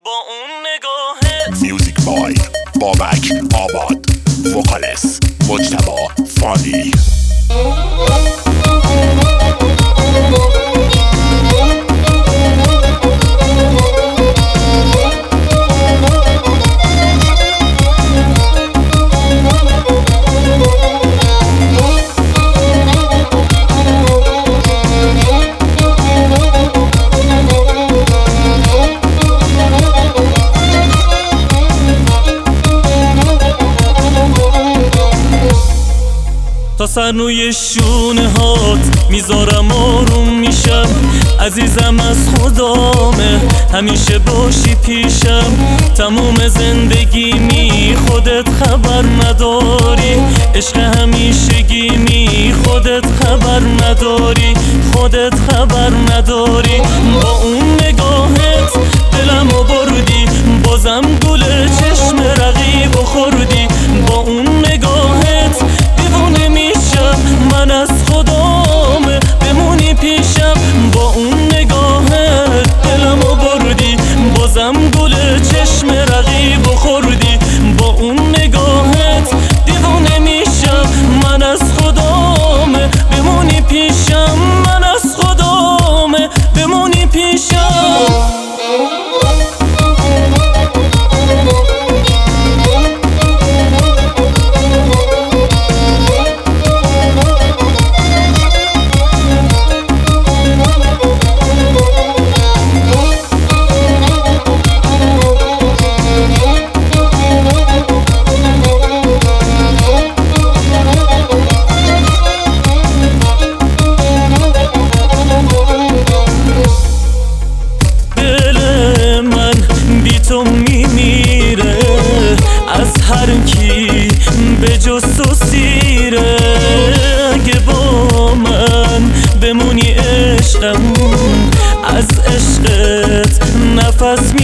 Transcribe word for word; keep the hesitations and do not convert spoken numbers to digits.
با اون نگاهت. میوزیک بای بابک آباد، وکالس مجتبی فانی. تا سر روی شونه هات میذارم آروم میشم، عزیزم از خدامه همیشه باشی پیشم. تموم زندگی می خودت خبر نداری، عشق همیشگی می خودت خبر نداری، خودت خبر نداری. با اون نگاهت دلمو بردی، بازم گل چشم رقیب خوردی. با اون نگاهت دیوونه میشم، من از خدامه بمونی پیشم. با اون نگاهت دلمو بردی، بازم گل چشم رقیب خوردی. با اون نگاهت دیوونه میشم، من از خدامه بمونی پیشم، من از خدامه بمونی پیشم. تو میمیره از هر کی به جز تو سیره. اگه با من بمونی عشقم، از عشقت نفس